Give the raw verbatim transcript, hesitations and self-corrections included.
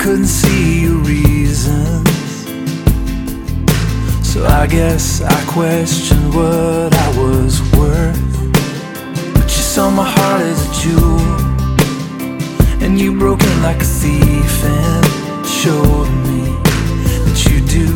couldn't see your reasons, so I guess I questioned what I was worth. But you saw my heart as a jewel, and you broke in like a thief and showed me that you do